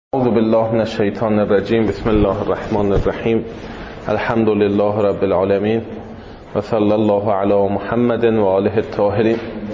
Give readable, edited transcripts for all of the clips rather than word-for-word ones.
اعوذ بالله من الشیطان الرجیم. بسم الله الرحمن الرحیم. الحمد لله رب العالمین و صلی الله علی محمد و آله الطاهرین.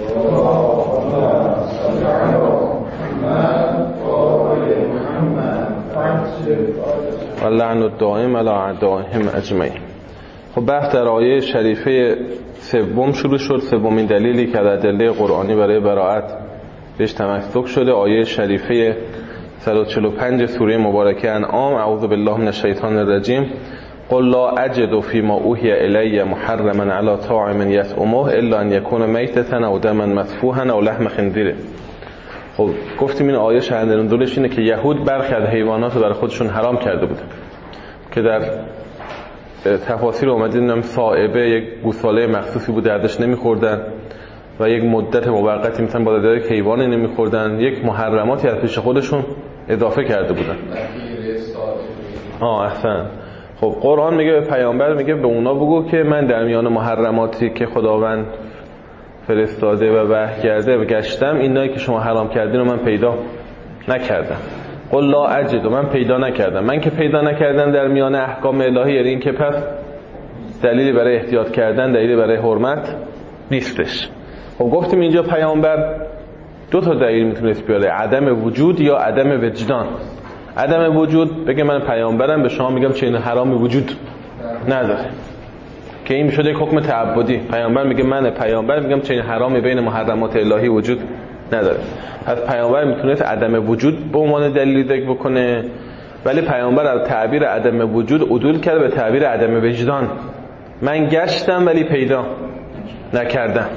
و لعن الدائم علی اعدائهم اجمعین. خب بحث در آیه شریفه سوم شروع شد. سومین دلیلی که در ادله قرآنی برای براءت بهش تمسک شده، آیه شریفه 145 سوره مبارکه انعام. اعوذ بالله من الشیطان الرجیم. قل لا اجد فيما اوحي الي محرما على طاعم يطعمه الا ان يكون میتة او دما مسفوحا او لحم خنزیر. خب گفتیم این آیه شأن نزولش اینه که یهود برخی از حیوانات رو برای خودشون حرام کرده بودن که در تفاسیر اومده اینم صائبه یک گوساله مخصوصی بود ازش نمیخوردن و یک مدت موقتی مثلا با یک حیوانی نمیخوردن، یک محرماتی از پیش خودشون اضافه کرده بودن. احسن. خب قرآن میگه به پیامبر، میگه به اونا بگو که من در میان محرماتی که خداوند فرستاده و وحی کرده و گشتم، اینایی که شما حرام کردین رو من پیدا نکردم. قل لا اجد، من پیدا نکردم. من که پیدا نکردم در میان احکام الهی، یعنی این که پس دلیلی برای احتیاط کردن، دلیلی برای حرمت نیستش. خب گفتیم اینجا پیامبر دو تا دلیل میتونست بیاره، عدم وجود یا عدم وجدان. عدم وجود بگه من پیامبرم، به شما میگم چه این حرامی وجود نداره، که این میشد یک حکم تعبدی. پیامبر میگه من پیامبر میگم چه این حرامی بین محرمات الهی وجود نداره. پس پیامبر میتونست عدم وجود به عنوان دلیل ذکر بکنه، ولی پیامبر از تعبیر عدم وجود عدول کرد به تعبیر عدم وجدان. من گشتم ولی پیدا نکردم.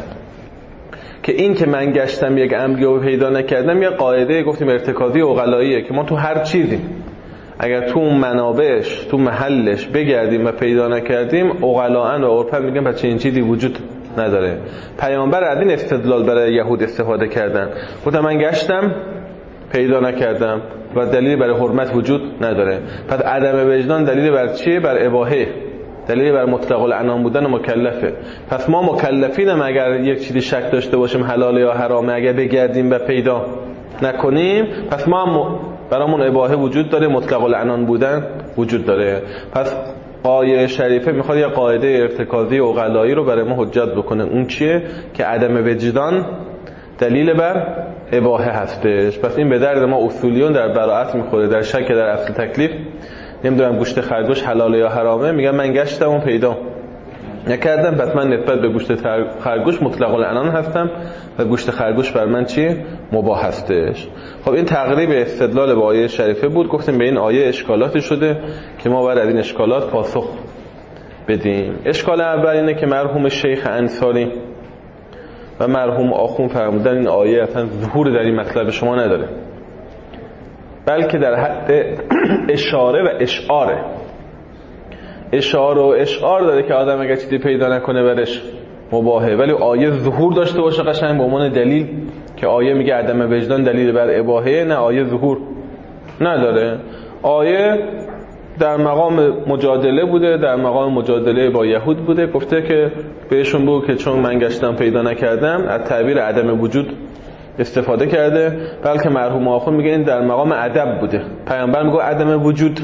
که این که من گشتم یک امری رو پیدا نکردم یه قاعده گفتیم ارتکازی عقلاییه که ما تو هر چیزی اگر تو اون منابعش تو محلش بگردیم و پیدا نکردیم، عقلاً و عرفاً میگن پس این چیزی وجود نداره. پیامبر از این استدلال برای یهود استفاده کردن، گفتم من گشتم پیدا نکردم و دلیلی برای حرمت وجود نداره. پس عدم وجدان دلیلی بر چیه؟ بر اباحه، دلیلی بر مطلق العنان بودن مکلفه. پس ما مکلفینم اگر یک چیزی شک داشته باشیم حلاله یا حرامه، اگر بگردیم و پیدا نکنیم، پس ما هم برامون اباحه وجود داره، مطلق العنان بودن وجود داره. پس آیه شریفه میخواد یه قاعده ارتکازی عقلایی رو برای ما حجت بکنه. اون چیه؟ که عدم وجدان دلیل بر اباحه هستش. پس این به درد ما اصولیون در براءت میخوره. در شک در اصل تکلیف نمیدونم گوشت خرگوش حلاله یا حرامه، میگم من گشتم و پیدا نکردم، پس من نسبت به گوشت خرگوش مطلق العنان هستم و گوشت خرگوش بر من چیه؟ مباح هستش. خب این تقریب استدلال با آیه شریفه بود. گفتیم به این آیه اشکالاتی شده که ما باید از این اشکالات پاسخ بدیم. اشکال اول اینه که مرحوم شیخ انصاری و مرحوم آخوند فرمودن این آیه اصلا ظهور در این مطلب شما نداره، بلکه در حد اشاره و اشعاره. اشاره و اشعار داره که آدم اگر چیزی پیدا نکنه برش مباحه، ولی آیه ظهور داشته باشه قشنگ به عنوان دلیل، که آیه میگه عدم وجدان دلیل بر اباحه، نه آیه ظهور نداره. آیه در مقام مجادله بوده، در مقام مجادله با یهود بوده. گفته که بهشون بگو که چون من گشتم پیدا نکردم، از تعبیر عدم وجود استفاده کرده. بلکه مرحوم آخوند میگه این در مقام ادب بوده. پیامبر میگه عدم وجود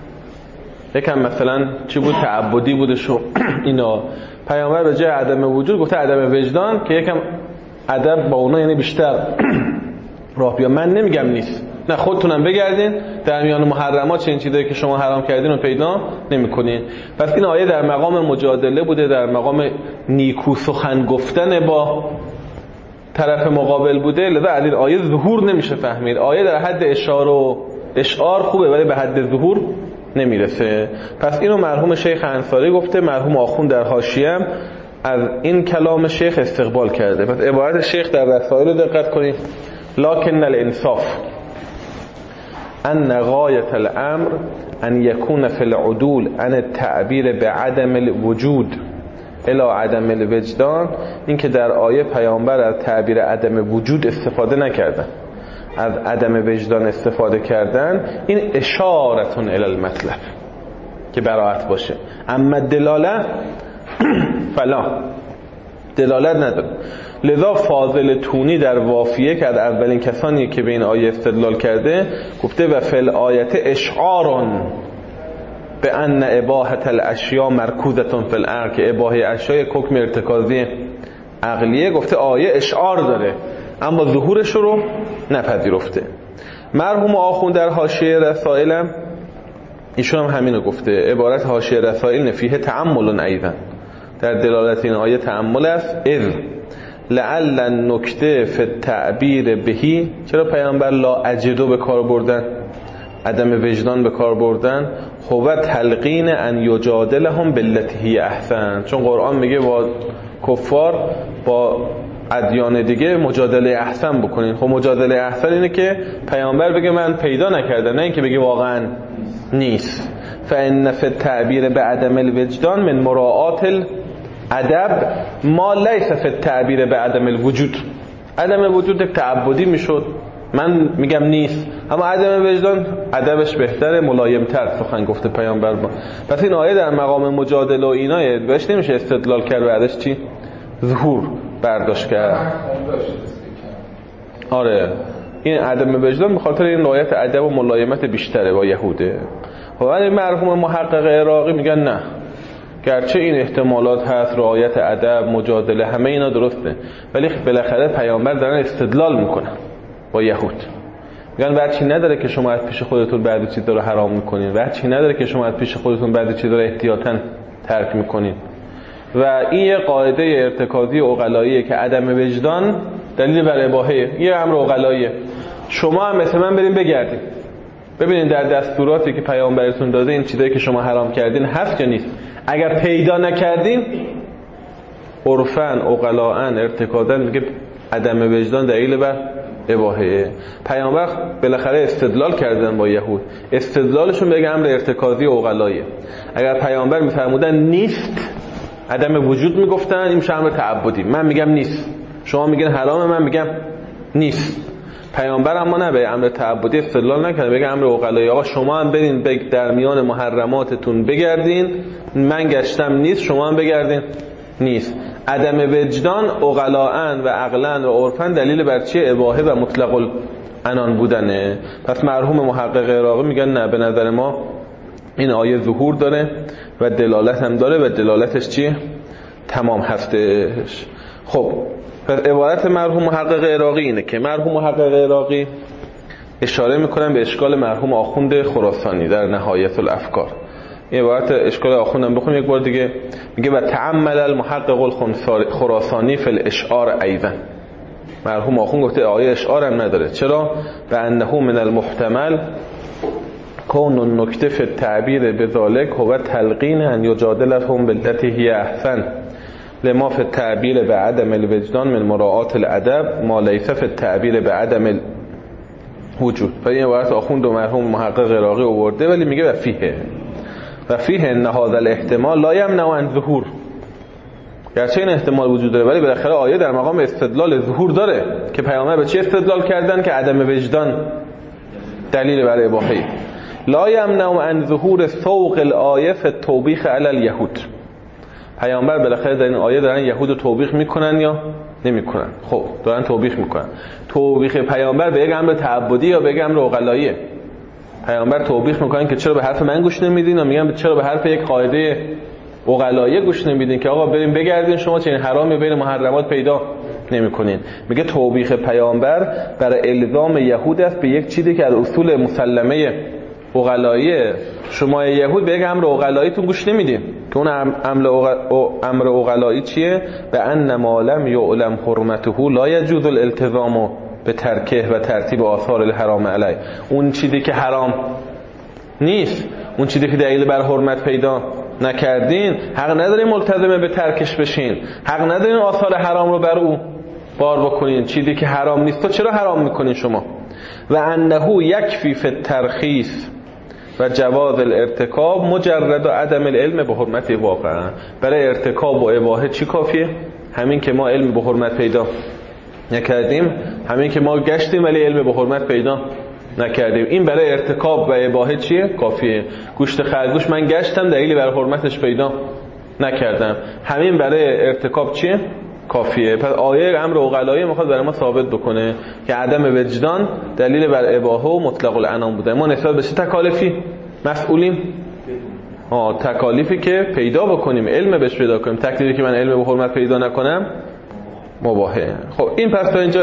یکم مثلا چی بود؟ تعبدی بوده شو اینا. پیامبر به جای عدم وجود گفته عدم وجدان، که یکم ادب با اونا یعنی بیشتر راه بیا. من نمیگم نیست، نه خودتونم بگردین در میان محرمات چه این چیزایی که شما حرام کردین رو پیدا نمی‌کنین. پس این آیه در مقام مجادله بوده، در مقام نیکو سخن گفتن با طرف مقابل بوده. لذا از این آیه ظهور نمیشه فهمید. آیه در حد اشاره و اشعار خوبه ولی به حد ظهور نمیرسه. پس اینو مرحوم شیخ انصاری گفته. مرحوم آخوند در حاشیه از این کلام شیخ استقبال کرده. پس عبارت شیخ در رسائل رو دقت کنید. لکن الانصاف ان غایت الامر ان یکون فی العدول عن التعبیر بعدم الوجود الی عدم الوجدان. این که در آیه پیامبر از تعبیر عدم وجود استفاده نکردن، از عدم وجدان استفاده کردن، این اشارتون الی المطلب که براءت باشه. اما دلاله فلا، دلالت نداره. لذا فاضل تونی در وافیه که از اولین کسانی که به این آیه استدلال کرده گفته و فی الآیت اشعارون به ان اباحة الاشیاء مرکوزة فی العقل، که اباحه اشیاء حکم ارتکازی عقلیه. گفته آیه اشعار داره اما ظهورش رو نپذیرفته. مرحوم آخوند در حاشیه رسائلم ایشون هم همینو گفته. عبارت حاشیه رسائل نفیه تأمل ایضا، در دلالت این آیه تأمل است. اذ لعل النکته فی التعبیر بهی، چرا پیامبر لا اجدو به کار بردن، عدم وجدان به کار بردن؟ هو تلقین ان یجادلهم بالتی هی احسن، چون قرآن میگه با کفار با ادیان دیگه مجادله احسن بکنین. خب مجادله احسن اینه که پیامبر بگه من پیدا نکردم، نه اینکه بگه واقعا نیست. فان فی التعبیر بعدم الوجدان من مراعات الادب ما لیس فی التعبیر بعدم الوجود. عدم وجود تعبدی میشد، من میگم نیست، اما عدم وجدان ادبش بهتره، ملایم‌تر سخن گفته پیامبر. پس این آیه در مقام مجادله و اینایه بهش نمیشه استدلال کرد، بعدش چی؟ ظهور برداشت کرد. آره این عدم وجدان به خاطر این رعایت ادب و ملایمت بیشتره با یهوده. خب ولی مرحوم محقق عراقی میگن نه، گرچه این احتمالات هست، رعایت ادب، مجادله، همه اینا درسته، ولی بالاخره پیامبر دارن استدلال میکنن با یهود. میگن وجهی نداره که شما از پیش خودتون بعضی چیزا رو حرام میکنین، وجهی نداره که شما از پیش خودتون بعضی چیزا رو احتیاطاً ترک میکنین. و این یه قاعده ارتکازی عقلاییه که عدم وجدان دلیل بر اباحه، یه امر عقلاییه. شما هم مثل من بریم بگردیم ببینین در دستوراتی که پیامبرتون داده این چیزایی که شما حرام کردین هست یا نیست. اگر پیدا نکردین عرفاً عقلاءً ارتکازاً میگه عدم وجدان دلیل بر اباحه. پیامبر بالاخره استدلال کردن با یهود، استدلالشون بگه امر ارتکازی عقلاییه. اگر پیامبر میفرمودن نیست، عدم وجود میگفتن، این میشه امر تعبدی. من میگم نیست، شما میگین حرامه، من میگم نیست. پیامبر اما نه به امر تعبدی استدلال نکنه، بگه امر عقلایی. آقا شما هم برین در میان محرماتتون بگردین، من گشتم نیست، شما هم بگردین نیست. عدم وجدان عقلاءً و عقلاً و عرفاً دلیل بر چیه؟ اباحه و مطلق العنان بودنه. پس مرحوم محقق عراقی میگن نه، به نظر ما این آیه ظهور داره و دلالت هم داره و دلالتش چیه؟ تمام هستش. خب پس عبارت مرحوم محقق عراقی اینه که مرحوم محقق عراقی اشاره میکنن به اشکال مرحوم آخوند خراسانی در نهایت الافکار. این عبارت اشکال آخوندم بخونم یک بار دیگه. میگه و تعمل المحقق الخراسانی فی الاشعار ایضا. مرحوم آخوند گفته آیه اشعار هم نداره. چرا؟ و انه من المحتمل کون النکته فی التعبیر بذالک هو تلقین ان یجادلهم بالتی هی احسن لما فی التعبیر به عدم الوجدان من مراعات الادب ما لیس فی التعبیر به عدم الوجود. و این عبارت آخوند و مرحوم محقق عراقی آورده، ولی میگه و فیه ان هذا الاحتمال لا یمنع عن ظهور. گرچه این احتمال وجود داره ولی بالاخره آیه در مقام استدلال ظهور داره که پیامبر به چی استدلال کردن؟ که عدم وجدان دلیل برای اباحه. لا یمنع عن ظهور سوق الآیه فی التوبیخ علی الیهود. پیامبر بالاخره در این آیه دارن یهود توبیخ میکنن یا نمیکنن؟ خب دارن توبیخ میکنن. توبیخ پیامبر به یک امر تعبدی یا به یک امر عقلاییه؟ پیامبر توبیخ میکنن که چرا به حرف من گوش نمیدین، و میگن چرا به حرف یک قاعده عقلایی گوش نمیدین که آقا بریم بگردین شما چنین حرامی بین محرمات پیدا نمیکنین. میگه توبیخ پیامبر برای الزام یهود است به یک چیزی که از اصول مسلمه عقلاییه. شما یهود به یک امر عقلاییتون گوش نمیدین که اون امر عقلایی چیه؟ به ان ما لم یعلم حرمته لا یجوز الالتزام به ترکه و ترتیب آثار الحرام علیه. اون چیزی که حرام نیست، اون چیزی که دلیل بر حرمت پیدا نکردین، حق ندارین ملتزم به ترکش بشین، حق ندارین آثار حرام رو بر او بار بکنین. چیزی که حرام نیست تو چرا حرام میکنین شما؟ و انه یکفی فی الترخیص و جواز الارتکاب مجرد و عدم العلم به حرمت واقعا. برای ارتکاب و اباحه چی کافیه؟ همین که ما علم به حرمت پیدا نکردیم، همین که ما گشتیم ولی علم به حرمت پیدا نکردیم. این برای ارتکاب و اباحه چیه؟ کافیه. گوشت خرگوش من گشتم دلیلی برای حرمتش پیدا نکردم، همین برای ارتکاب چیه؟ کافیه. پس آیه امر عقلایی میخواد برای ما ثابت بکنه که عدم وجدان دلیل بر اباحه و مطلق العنان بوده. ما نسبت به چه تکالیفی مسئولیم؟ تکالیفی که پیدا بکنیم، علم بهش پیدا کنیم. تکلیفی که من علم به حرمت پیدا نکنم مباحه. خب این پس تا اینجا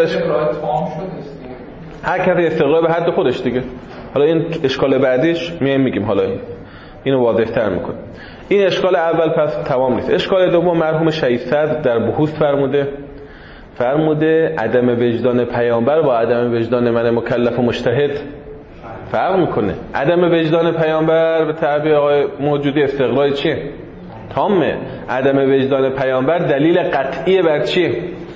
هر کسی استقرار به حد خودش دیگه. حالا این اشکال بعدیش میگیم، حالا اینو واضح‌تر میکنه. این اشکال اول پس تمام نیست. اشکال دوم مرحوم شهید صدر در بحوث فرموده عدم وجدان پیامبر با عدم وجدان من مکلف و مجتهد فرق میکنه. عدم وجدان پیامبر به تعبیر آقای موجودی استقرار چیه؟ تامه. عدم وجدان پیامبر دلیل قطعی بر چیه؟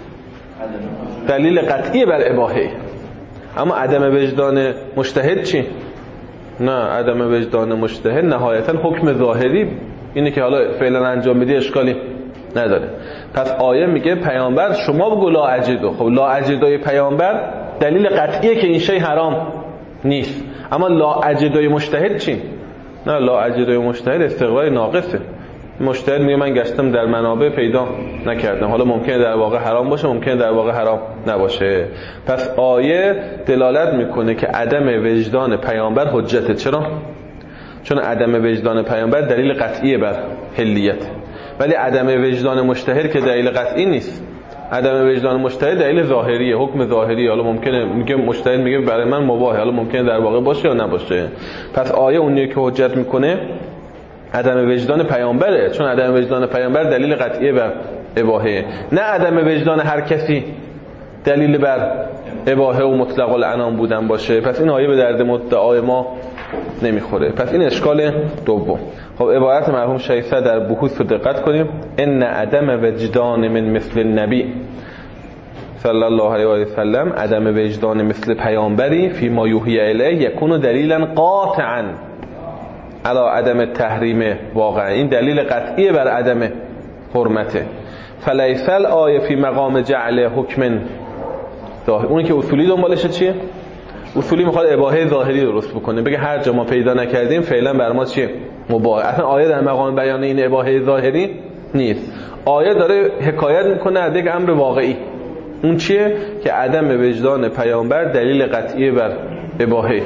دلیل قطعی بر اباحه. اما عدم وجدان مجتهد چی؟ نه، عدم وجدان مجتهد نهایتا حکم ظاهری اینه که حالا فعلا انجام میدی اشکالی نداره. پس آیه میگه پیامبر شما بگو لا اجدو. خب لا اجدوی پیامبر دلیل قطعیه که این شی حرام نیست. اما لا اجدوی مجتهد چی؟ نه، لا اجدوی مجتهد استقرار ناقصه. مجتهد میگه من گشتم در منابع پیدا نکردم، حالا ممکنه در واقع حرام باشه، ممکنه در واقع حرام نباشه. پس آیه دلالت میکنه که عدم وجدان پیامبر حجته. چرا؟ چون عدم وجدان پیامبر دلیل قطعی بر حلیت، ولی عدم وجدان مجتهد که دلیل قطعی نیست. عدم وجدان مجتهد دلیل ظاهریه، حکم ظاهری. حالا ممکنه میگه مجتهد میگه برای من مباحه، حالا ممکنه در واقع باشه یا نباشه. پس آیه اونیه که حجت میکنه عدم وجدان پیامبره، چون عدم وجدان پیامبر دلیل قطعی بر اباحه، نه عدم وجدان هر کسی دلیل بر اباحه و مطلق العنان بودن باشه. پس این آیه به درد مدعای ما نمیخوره. پس این اشکال دوم. خب عبارت مرحوم شهید صدر در بحوث رو دقت کنیم. ان عدم وجدان من مثل النبی صلی الله علیه و سلم، عدم وجدان مثل پیامبری فی ما یوحی الیه یکون دلیلا قاطعا علی عدم تحریم. واقعا این دلیل قطعی بر عدم حرمته. فلیس الآیه فی مقام جعل حکم ظاهر. اونی که اصولی دنبالشه چیه؟ اصولی میخواد اباحه ظاهری درست بکنه، بگه هر جا ما پیدا نکردیم فعلا بر ما چیه؟ مباح. اصلا آیه در مقام بیان این اباحه ظاهری نیست. آیه داره حکایت میکنه از یک امر واقعی. اون چیه؟ که عدم وجدان پیامبر دلیل قطعی بر اباحه.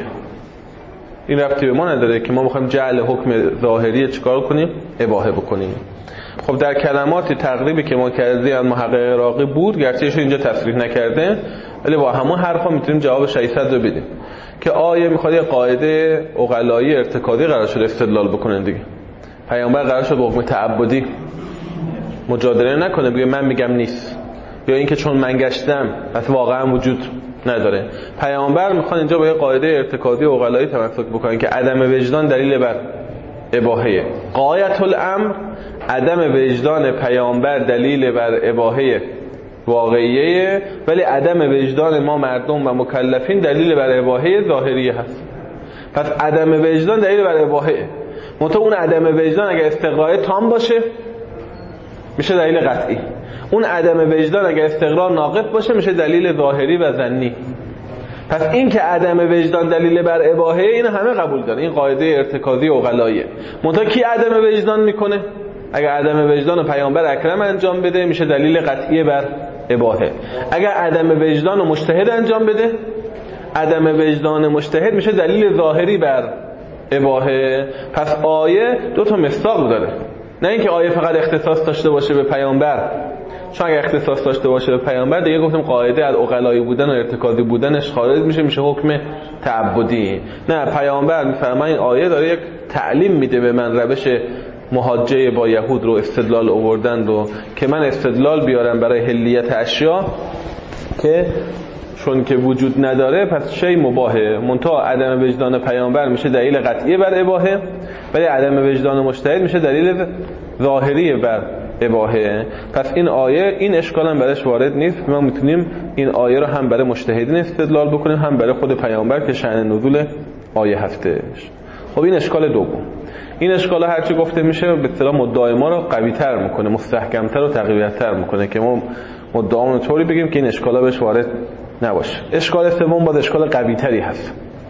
این ربطی به ما نداره که ما میخوایم جعل حکم ظاهری چیکار کنیم؟ اباحه بکنیم. خب در کلمات تقریبی که ما کردیم از محقق عراقی بود، گرچه ایشون اینجا تصریح نکرده، ولی با همون حرفا میتونیم جواب شهید صدر رو بدیم که آیه میخواد یه قاعده عقلایی ارتکادی قرار شد استدلال بکنن دیگه. پیامبر قرار شد با حکم تعبدی مجادله نکنه، بگه من میگم نیست، یا اینکه چون من گشتم پس واقعا وجود نداره. پیامبر میخوان اینجا با یه قاعده ارتکادی عقلایی تمسک بکنن که عدم وجدان دلیل بر اباحه. غایت الامر عدم وجدان پیامبر دلیل بر اباحه واقعیه، ولی عدم وجدان ما مردم و مکلفین دلیل بر اباحه ظاهریه هست. پس عدم وجدان دلیل بر اباحه، منتها اون عدم وجدان اگه استقرار تام باشه میشه دلیل قطعی. اون عدم وجدان اگه استقرار ناقص باشه میشه دلیل ظاهری و ظنی. پس این که عدم وجدان دلیل بر اباحه این همه قبول دارن، این قاعده ارتکازی عقلاییه. منتها کی عدم وجدان میکنه؟ اگر عدم وجدان پیامبر اکرم انجام بده میشه دلیل قطعی بر اباحه. اگر عدم وجدان مجتهد انجام بده، عدم وجدان مجتهد میشه دلیل ظاهری بر اباحه. پس آیه دو تا مصداق داره، نه اینکه آیه فقط اختصاص داشته باشه به پیامبر. چون اگه اختصاص داشته باشه به پیامبر دیگه گفتم قاعده از عقلایی بودن و ارتکادی بودنش خارج میشه حکم تعبدی. نه، پیامبر میفرماید این آیه داره یک تعلیم میده به من روش محاجه با یهود رو استدلال آوردن رو که من استدلال بیارم برای حلیت اشیا که چون که وجود نداره پس شی مباحه. منتها عدم وجدان پیامبر میشه دلیل قطعی بر اباحه، ولی عدم وجدان مجتهد میشه دلیل ظاهری بر اباحه. پس این آیه این اشکال هم برش وارد نیست. ما میتونیم این آیه رو هم برای مجتهدین استدلال بکنیم هم برای خود پیامبر که شأن نزول آیه هستش. خب این اشکال دوم. این اشکال هرچی گفته میشه به اصطلاح مدعای ما رو قوی‌تر میکنه، مستحکم‌تر و تقویت‌تر میکنه که ما مدعامون طوری بگیم که این اشکالا بهش وارد نباشه. اشکال سوم باز اشکال قوی‌تری هست.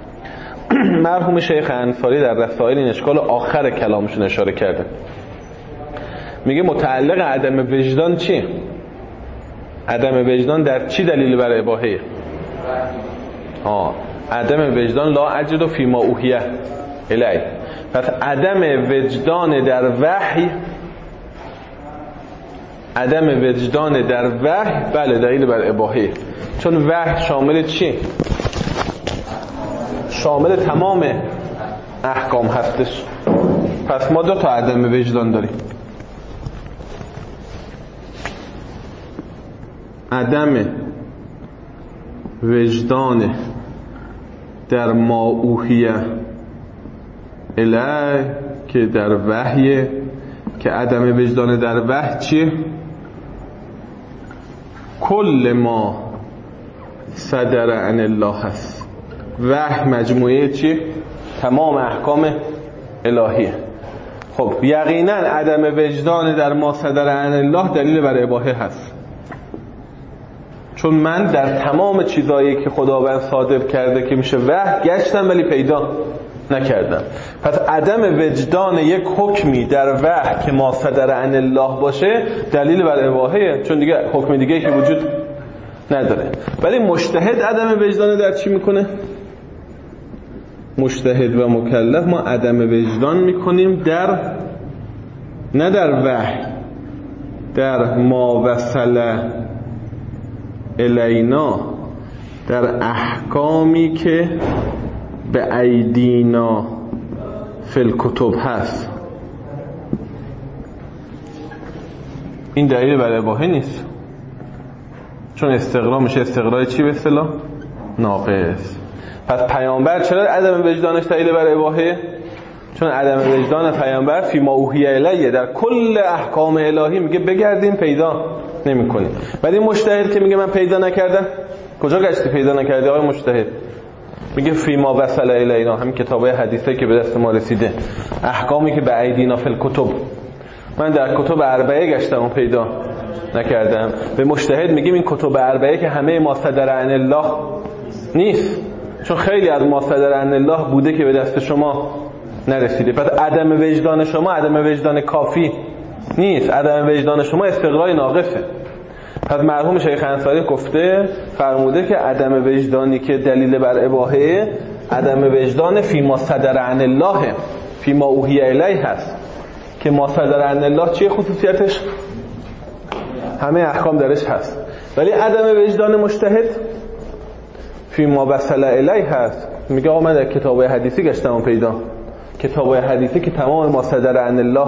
مرحوم شیخ انصاری در رسائل این اشکال آخر کلامشون اشاره کرده. میگه متعلق عدم وجدان چیه؟ عدم وجدان در چی دلیل بر اباحه؟ عدم وجدان لا اجد فیما اوحیه الی. پس عدم وجدان در وحی، عدم وجدان در وحی بله دلیل بر اباحه، چون وحی شامل چی؟ شامل تمام احکام هستش. پس ما دو تا عدم وجدان داریم، عدم وجدان در ما اوحیه الی که در وحی، که عدم وجدان در وحی چیه؟ کل ما صدر عن الله هست. وحی مجموعه چیه؟ تمام احکام الهیه. خب یقینا عدم وجدان در ما صدر عن الله دلیل بر اباحه هست، چون من در تمام چیزایی که خداوند صادر کرده که میشه وحی گشتم ولی پیدا نکردم. پس عدم وجدان یک حکمی در وحی که ما صدر عن الله باشه دلیل بر اباحه، چون دیگه حکم دیگه که وجود نداره. ولی مجتهد عدم وجدان در چی میکنه؟ مجتهد و مکلف ما عدم وجدان میکنیم در، نه در وحی، در ما وصل الینا، در احکامی که به ایدینا فی الکتب هست. این دلیل بر اباحه نیست، چون استقرا میشه استقرای چی به اصطلاح؟ ناقص. پس پیامبر چرا عدم وجدانش دلیل بر اباحه؟ چون عدم وجدان پیامبر فی ما اوحی الیه، در کل احکام الهی میگه بگردیم پیدا نمی‌کنیم. ولی مجتهد که میگه من پیدا نکردم، کجا گشتی پیدا نکردی آقای مجتهد؟ میگه فی ما وصل الینا، همین کتابای حدیثه که به دست ما رسیده، احکامی که به ایدینا فی الکتب، من در کتب اربعه گشتم و پیدا نکردم. به مجتهد میگیم این کتب اربعه که همه ما صدر عن الله نیست، چون خیلی از ما صدر عن الله بوده که به دست شما نرسیده. پس عدم وجدان شما عدم وجدان کافی نیست، عدم وجدان شما استقرای ناقصه. پس مرحوم شیخ انصاری گفته فرموده که عدم وجدانی که دلیل بر اباحه عدم وجدان فی ما صدر عن الله، فی ما اوحی الیه هست، که ما صدر عن الله چیه خصوصیتش؟ همه احکام درش هست. ولی عدم وجدان مجتهد فی ما وصل الیه هست. میگه آقا من در کتابای حدیثی گشتم و پیدا، کتابای حدیثی که تمام ما صدر عن الله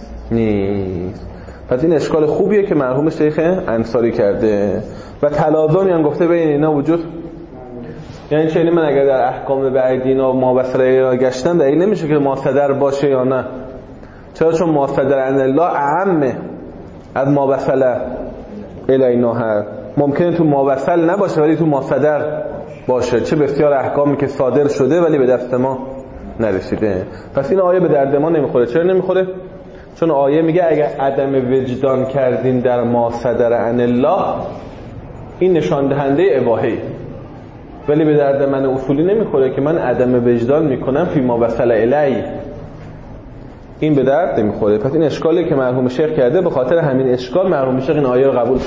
نیست. پس این اشکال خوبیه که مرحوم شیخ انصاری کرده و تلازمی هم گفته بین اینا وجود. یعنی چه؟ من اگر در احکام بعیدینا ما وصل الیه گشتم دلیل نمیشه که ما صدر باشه یا نه. چرا؟ چون ما صدر عن الله اعمه از ما وصل الینا هست. ممکنه تو ما وصل نباشه ولی تو ما صدر باشه. چه بسیار احکامی که صادر شده ولی به دست ما نرسیده. پس این آیه به درد ما نمیخوره. چرا نمیخوره؟ چون آیه میگه اگر عدم وجدان کردین در ما صدر عن الله، این نشان دهنده اباحه، ولی به درد من اصولی نمیخوره که من عدم وجدان میکنم فی ما وصل الی، این به درد نمیخوره. پس این اشکالی که مرحوم شیخ کرده، به خاطر همین اشکال مرحوم شیخ این آیه رو قبول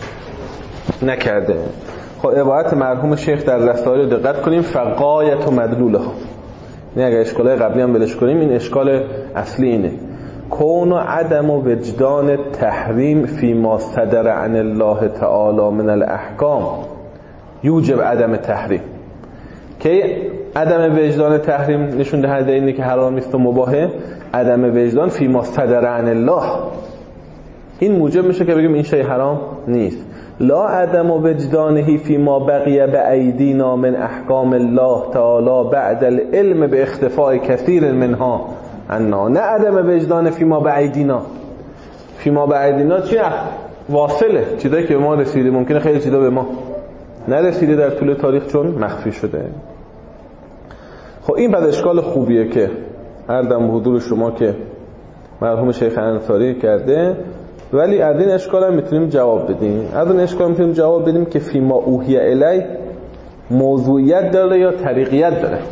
نکرده. خب عبارت مرحوم شیخ در رسائل رو دقت کنیم، فغایت و مدلوله. نه اگر اشکالای قبلی هم بلش کنیم، این اشکال اصلی اینه، کون و عدم و وجدان تحریم فی ما صدر عن الله تعالی من الاحکام یوجب عدم تحریم. که عدم وجدان تحریم نشون دهنده اینه که حرام نیست و مباحه، عدم وجدان فی ما صدر عن الله این موجب میشه که بگیم این شی حرام نیست. لا عدم وجدانه فی ما بقی بایدینا من احکام الله تعالی بعد العلم به اختفاء کثیر منها عنا. نه عدم وجدان فی ما بایدینا. فی ما بایدینا چی؟ واصله، چیزایی که به ما رسیده. ممکنه خیلی چیزا به ما نرسیده در طول تاریخ چون مخفی شده. خب این بعد اشکال خوبیه که هر دم حضور شما که مرحوم شیخ انصاری کرده، ولی از این اشکال هم میتونیم جواب بدیم. از این اشکال میتونیم جواب بدیم که فی ما اوحی الی موضوعیت داره یا طریقیت داره.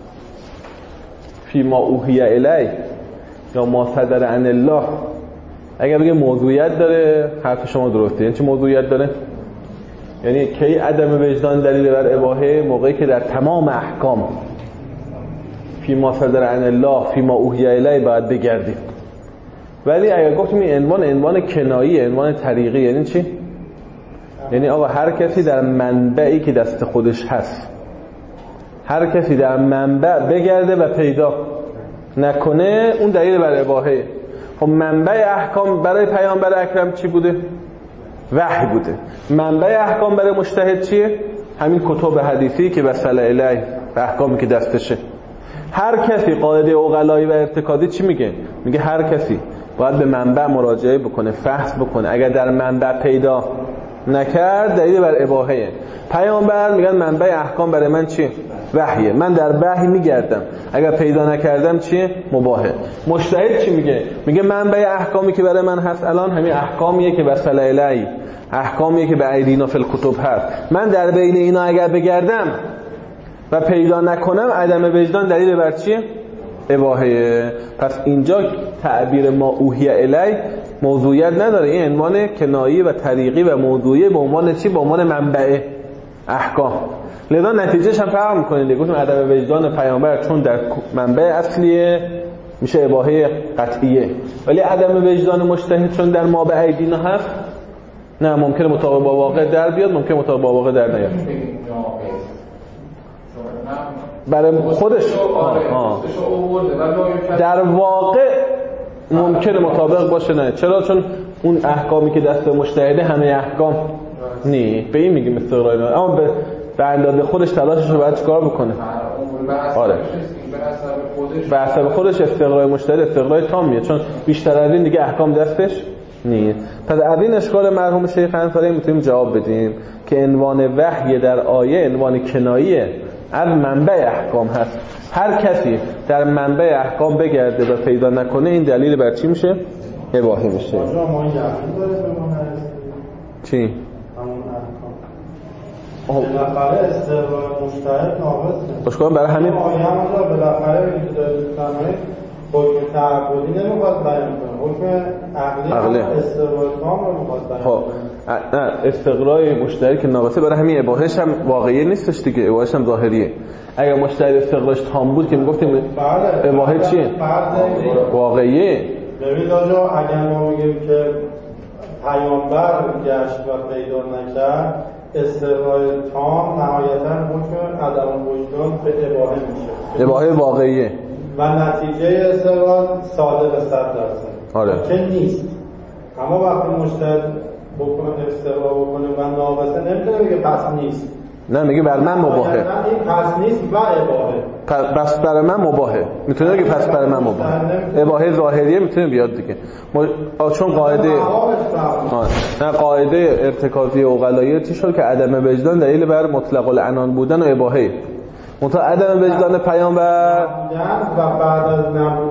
فی ما اوحی الی یا ما صدر عن الله اگر بگه موضوعیت داره حرف شما درسته. یعنی چی موضوعیت داره؟ یعنی کی عدم وجدان دلیل بر اباحه؟ موقعی که در تمام احکام فی ما صدر عن الله فی ما اوحی الیه باید بگردیم. ولی اگر گفتیم این عنوان کنایی، عنوان طریقی، یعنی چی؟ یعنی آقا هر کسی در منبعی که دست خودش هست، هر کسی در منبع بگرده و پیدا نکنه، اون دلیل بر اباحه. خب منبع احکام برای پیامبر اکرم چی بوده؟ وحی بوده. منبع احکام برای مجتهد چیه؟ همین کتب حدیثی که وصل الیه، احکامی که دستشه. هر کسی قاعده عقلایی و ارتکادی چی میگه؟ میگه هر کسی باید به منبع مراجعه بکنه، فحص بکنه، اگر در منبع پیدا نکرد دلیل بر اباحه. پیامبر میگن منبع احکام برای من چیه؟ وحیه، من در وحی میگردم، اگر پیدا نکردم چیه؟ مباحه. مجتهد چی میگه؟ میگه منبع احکامی که برای من هست الان همین احکامیه که وصل الیه، احکامیه که به ایدینا فی الکتب هست. من در بین اینا اگر بگردم و پیدا نکنم، عدم وجدان دلیل بر چیه؟ اباحه. پس اینجا تعبیر ما اوحی الیه موضوعیت نداره، این عنوان کنایی و طریقی و موضوعی به عنوان چی؟ به عنوان منبع احکام. لذا نتیجهش هم فرق می‌کنه دیگه. گفتم عدم وجدان پیامبر چون در منبع اصلیه میشه اباحه قطعیه، ولی عدم وجدان مجتهد چون در ما به ایدینا هست، نه ممکنه مطابق با واقع در بیاد، ممکنه مطابق با واقع در نیاد. برای خودش در واقع ممکنه مطابق باشه، نه چرا؟ چون اون احکامی که دست مجتهده همه احکام نی، به این میگیم استقرای ناقص، اما به اندازه خودش تلاشش رو باید چیکار بکنه؟ آره به حسب خودش استقرای مجتهد استقرای تامیه، چون بیشتر از این دیگه احکام دستش نیست. پس از این اشکال مرحوم شیخ انصاری میتونیم جواب بدیم که عنوان وحی در آیه عنوان کناییه از منبع احکام هست. هر کسی در منبع احکام بگرده و پیدا نکنه، این دلیل بر چی میشه؟ اباحه میشه. چی؟ همون احکام بالاخره استقرار مجتهد ناقصه. باشکن برای همین آیه هم بالاخره میگه حکم تعبدی نمیخواد بیان کنه، حکم عقلی استقرار تام رو میخواد بیان کنه. نه استقرار مجتهد که ناقصه، برای همین اباحهش هم واقعی نیستش دیگه، اباحهش هم ظاهریه. اگر مجتهد استقرارش تام بود که میگفتیم اباحه چیه؟ واقعیه. ببین آجا اگر ما میگیم که پیامبر گشت و پیدا نکرد، استقرار تام نهایتاً حکم عدم وجدان به اباحه میشه، اباحه واقعیه و نتیجه استقرار صادق 100%. آره که نیست. اما وقتی مجتهد بکنه استقرار بکنه و ناقصه، نمیتونه بگه پس نیست. نه میگه بر من مباحه. این پس نیست و اباحه. پس برای من مباحه. میتونه بگه پس برای من مباحه. اباحه ظاهریه میتونه بیاد دیگه. چون قاعده نه قاعده ارتکازی عقلایی چی شد که عدم وجدان دلیل بر مطلق العنان بودن و اباحه. منتها عدم وجدان پیامبر و بعد از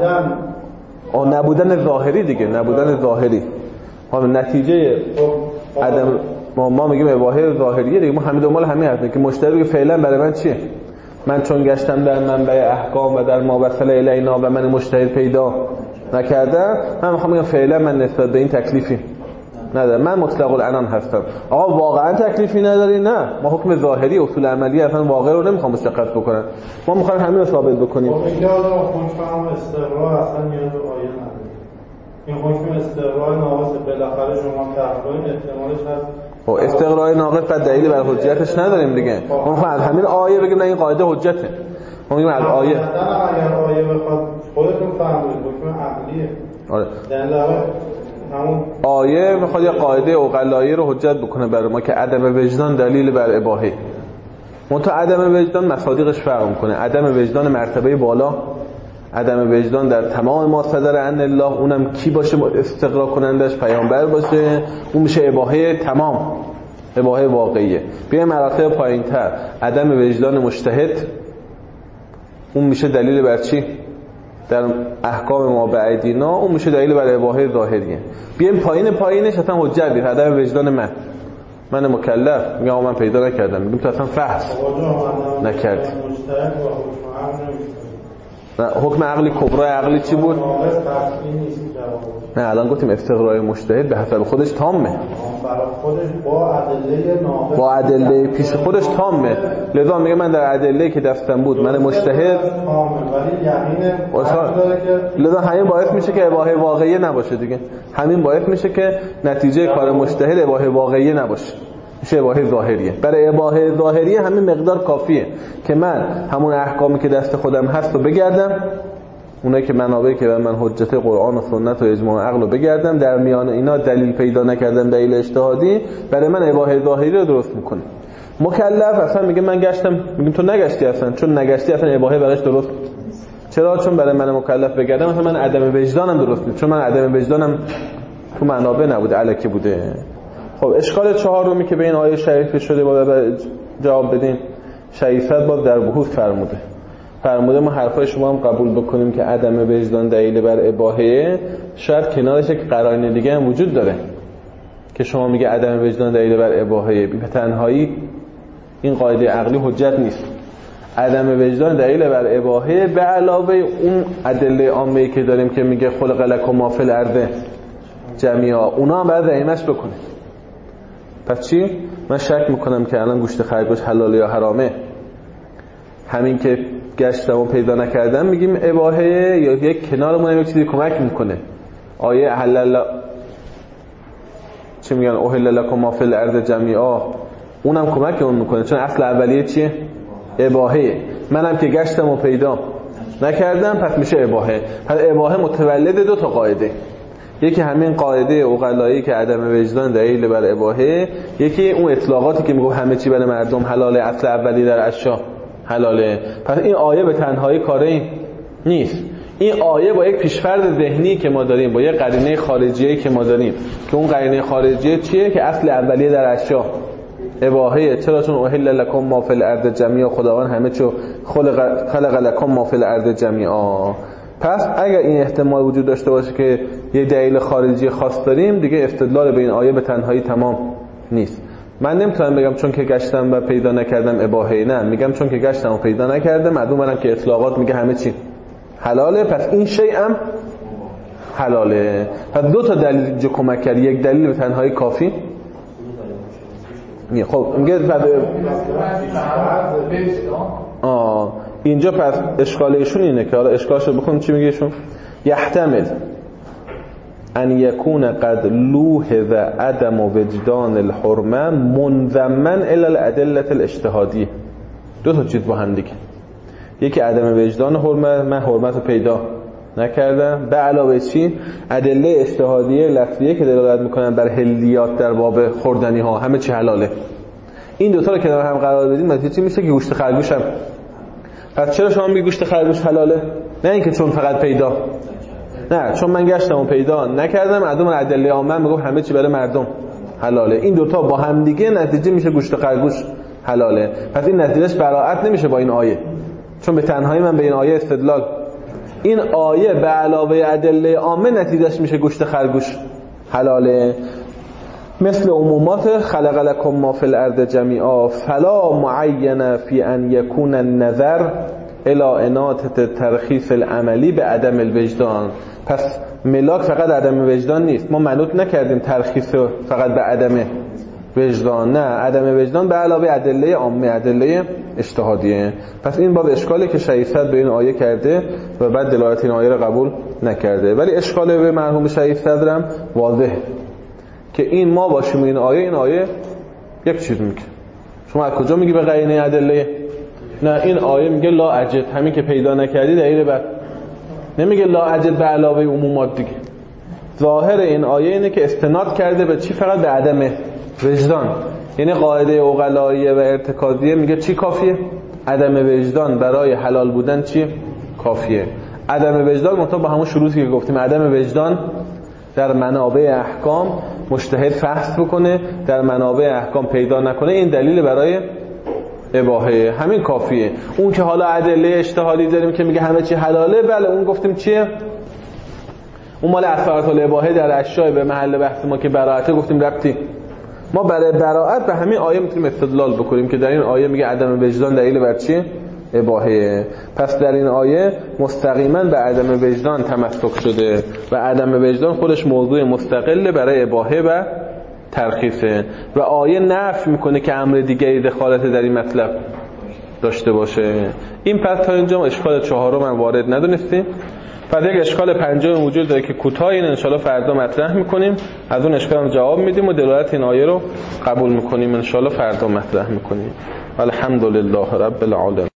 نبودن ظاهری دیگه، نبودن ظاهری. حالا نتیجه عدم ما میگیم اباحه ظاهریه دیگه. ما همین دنبال همین هستیم که مشتری فعلا برای من چیه؟ من چون گشتم در منبع احکام و در ما وصل الینا و من مجتهد پیدا نکردم، من میخوام بگم فعلا من نسبت به این تکلیفی ندارم، من مطلق العنان هستم. آقا واقعا تکلیفی نداری؟ نه، ما حکم ظاهری اصول عملی اصلا واقع رو نمیخوام مشخص بکنم، ما میخوایم همین رو ثابت بکنیم. خب اینجا حکم استقرار اصلا نیاز به آیه نداره. این حکم استقرار ناقص بالاخره شما تحقیق احتمالش هست. خب استقرار ناقص بعد دلیلی بر حجتش نداریم دیگه. ما میخوایم از همین آیه بگیم نه این قاعده حجته. ما میگیم از آیه. اگر آیه بخواد خودتون فهمید حکم عقلیه. آره. در همون آیه میخواد یه قاعده عقلایی رو حجت بکنه برای ما که عدم وجدان دلیل بر اباحه. منتها عدم وجدان مصادیقش فرق میکنه. عدم وجدان مرتبه بالا، عدم وجدان در تمام ما صدر عن الله، اونم کی باشه استقرار کنندش؟ پیامبر باشه، اون میشه اباحه تمام، اباحه واقعیه. به مراتب پایینتر عدم وجدان مجتهد، اون میشه دلیل بر چی؟ در احکام ما به ایدینا، اون میشه دلیل بر اباحه ظاهریه. بیایم پایینش اصلا حجت نیست، عدم وجدان من مکلف میگم من پیدا نکردم، میگم تو اصلا فحص نکردی. نه حکم عقلی کبرای عقلی چی بود؟ نه الان گفتیم استقرای مجتهد به حسب خودش تامه، برای خودش با ادله پیش خودش تامه. لذا میگه من در ادله که دستم بود من مجتهد لذا همین باعث میشه که اباحه واقعیه نباشه دیگه. همین باعث میشه که نتیجه کار مجتهد اباحه واقعیه نباشه، میشه اباحه ظاهریه. برای اباحه ظاهریه همین مقدار کافیه که من همون احکامی که دست خودم هست رو بگردم، اونایی که منابعی که من حجت قرآن و سنت و اجماع عقل رو بگردم، در میان اینا دلیل پیدا نکردم دلیل اجتهادی، برای من اباحه ظاهری رو درست میکنه. مکلف اصلا میگه من گشتم، میگیم تو نگشتی اصلا، چون نگشتی اصلا اباحه براش درست. چرا؟ چون برای من مکلف بگردم مثلا من عدم وجدانم درست نیست، چون من عدم وجدانم تو منابع نبوده، الکی بوده. خب اشکال چهارمی که به این آیه شریف شده باید جواب بدین. شریفت باز در بحوث فرموده ما حرفای شما هم قبول بکنیم که عدم وجدان دلیل بر اباحه، شاید کنارش یک قرائن دیگه هم وجود داره که شما میگه عدم وجدان دلیل بر اباحه، به تنهایی این قاعده عقلی حجت نیست. عدم وجدان دلیل بر اباحه به علاوه اون ادله عامه‌ای که داریم که میگه خلق لکم ما فی الارض جمیعا، اونا هم باید ضعیمش بکنه. پس چی؟ من شک میکنم که الان گوشت خرگوش حلاله یا حرامه. همین که گشتم و پیدا نکردم میگیم اباحه، یا یک کنارمون یک چیزی کمک میکنه. آیه حلال چی میگن؟ اوحل لکم ما فی الارض جمیعا، اونم کمک اون میکنه، چون اصل اولیه چیه؟ اباحه. منم که گشتم و پیدا نکردم پس میشه اباحه. پس اباحه متولد دو تا قاعده، یکی همین قاعده عقلایی که عدم وجدان دلیل بر اباحه، یکی اون اطلاقاتی که میگه همه چی برای مردم حلاله، اصل اولی در اشیا حلاله. پس این آیه به تنهایی کاری نیست. این آیه با یک پیشفرض ذهنی که ما داریم، با یک قرینه خارجیه که ما داریم، که اون قرینه خارجیه چیه؟ که اصل اولیه در اشیا اباحه. چرا؟ چون اوحل لکم ما فی الارض جمیعا، خداوند همه چی خلق لکم ما فی الارض جمیعا. پس اگر این احتمال وجود داشته باشه که یه دلیل خارجی خاص داریم، دیگه استدلال به این آیه به تنهایی تمام نیست. من نمیتونم بگم چون که گشتم و پیدا نکردم اباحه، نه، میگم چون که گشتم و پیدا نکردم، معلوم منم که اطلاقات میگه همه چی حلاله، پس این شیء هم حلاله. پس دو تا دلیل جو کمک کرد، یک دلیل به تنهایی کافی نیست. خب میگه اینجا پس اشکالشون اینه که حالا اشکالشو بخون چی میگه ایشون؟ یحتمل ان یکون قد لوحظ عدم وجدان الحرمه منضما الی الادله الاجتهادیه. دو تا چیز با هم دیگه، یکی عدم وجدان حرمه، من حرمت رو پیدا نکردم، به علاوه چی؟ ادله اجتهادیه لفظیه که دلالت میکنن بر حلیات در باب خوردنی ها، همه چی حلاله. این دو تا رو کنار هم قرار بدید نتیجه چی میشه؟ که گوشت خرگوش هم. پس چرا شما میگی گوشت خرگوش حلاله؟ نه اینکه چون فقط پیدا، نه، چون من گشتم و پیدا نکردم، عدم ادله عامه میگه همه چی برای مردم حلاله. این دوتا با هم دیگه نتیجه میشه گوشت خرگوش حلاله. پس این نتیجهش براءت نمیشه با این آیه، چون به تنهایی من به این آیه استدلال، این آیه به علاوه ادله عامه نتیجهش میشه گوشت خرگوش حلاله. مثل عمومات خلق لکم ما فی الارض جمیعا فلا معین فی ان یکون النظر الی اناطه ترخیص العملی به عدم الوجدان. پس ملاک فقط عدم وجدان نیست، ما منوط نکردیم ترخیص فقط به عدم وجدان، نه، عدم وجدان به علاوه ادله عامه، ادله اجتهادیه. پس این باز اشکالی که شیخ صدر به این آیه کرده و بعد دلالت این آیه رو قبول نکرده. ولی اشکال به مرحوم شیخ صدرم واضحه که این ما باشیم این آیه یک چیز میگه. شما از کجا میگی به قرینه ادله؟ نه، این آیه میگه لا اجد، همین که پیدا نکردی دلیل بر، نمیگه لا اجد به علاوه عمومات دیگه. ظاهر این آیه اینه که استناد کرده به چی؟ فقط به عدم وجدان. یعنی قاعده عقلاییه و ارتکازیه میگه چی کافیه؟ عدم وجدان برای حلال بودن چی کافیه؟ عدم وجدان مطابق با همون شروطی که گفتیم، عدم وجدان در منابع احکام مجتهد فحص بکنه، در منابع احکام پیدا نکنه، این دلیل برای اباحه، همین کافیه. اون که حالا ادله اجتهادی داریم که میگه همه چی حلاله، بله اون گفتیم چیه؟ اون مال اثرات الاباحه در اشیاء، به محل بحث ما که براءت گفتیم ربطی. ما برای براءت به همین آیه میتونیم استدلال بکنیم که در این آیه میگه عدم وجدان دلیل بر چیه؟ اباحه. پس در این آیه مستقیما به عدم وجدان تمسک شده و عدم وجدان خودش موضوع مستقل برای اباحه و ترخیصه و آیه نفی میکنه که امر دیگری دخالت در این مطلب داشته باشه. این پس تا اینجا اشکال چهارم هم وارد ندونستیم. پس یک اشکال پنجم وجود داره که کوتاه این انشالله فردا مطرح میکنیم، از اون اشکال هم جواب میدیم و دلالت این آیه رو قبول میکنیم، انشالله فردا مطرح میکنیم. الحمدلله رب العالمین.